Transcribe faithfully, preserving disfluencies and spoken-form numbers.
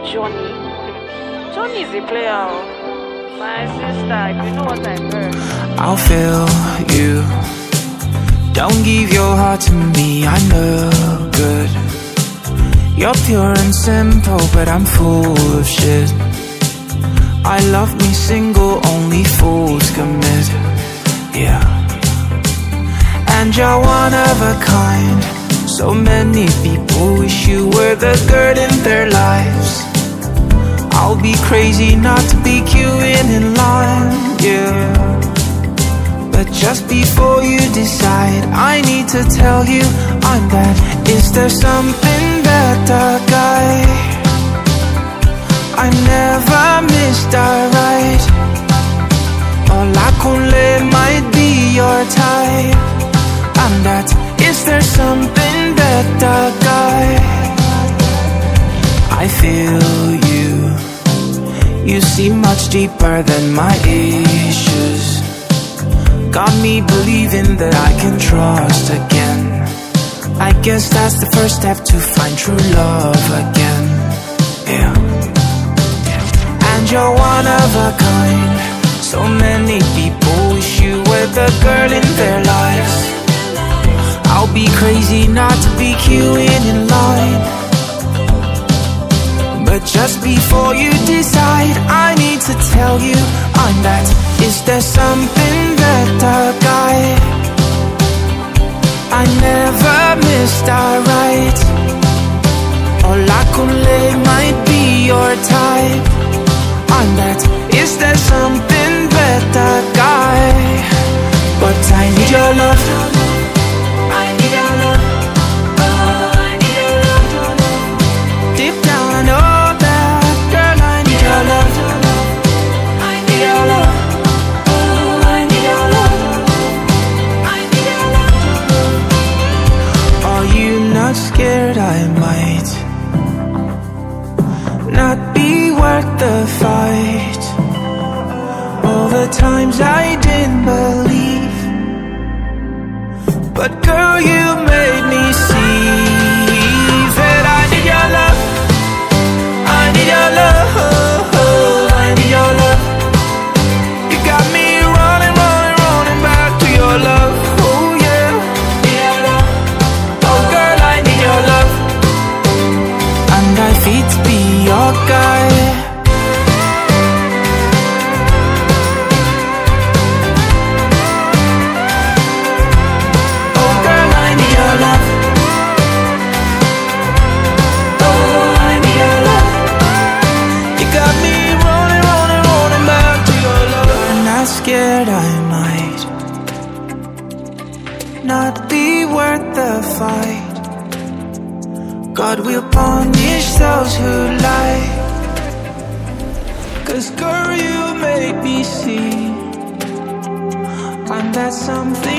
Johnny. Johnny is a player. My sister, if you know what I heard. I'll feel you. Don't give your heart to me, I know good. You're pure and simple, but I'm full of shit. I love me single, only fools commit. Yeah. And you're one of a kind. So many people wish you were the girl in their lives. I'll be crazy not to be queuing in line, yeah. But just before you decide, I need to tell you I'm that. Is there something better, guy? I never missed a ride. Hola Conle might be your type. I'm that. Is there something better, guy? I feel you. You see much deeper than my issues. Got me believing that I can trust again. I guess that's the first step to find true love again. Yeah. And you're one of a kind. So many people wish you were the girl in their lives. I'll be crazy not to be queuing in line. But just before you decide, I need to tell you I'm that. Is there something better, guy? I never missed a ride. Hola Conle might be your type. I'm that. Is there something better, guy? But I need your love. I need your love. Oh, I need your love. Deep down I know that, girl, I need your love. I need your love. Oh, I need your love. I need your love. Are you not scared I might not be worth the fight? All the times I didn't believe, but girl, you made me see that I need your love. I need your love. I need your love. You got me running, running, running back to your love. Oh yeah. Need your love. Oh girl, I need your love. And I fit to be your guy. Scared I might not be worth the fight. God will punish those who lie. Cause girl, you make me see I'm that something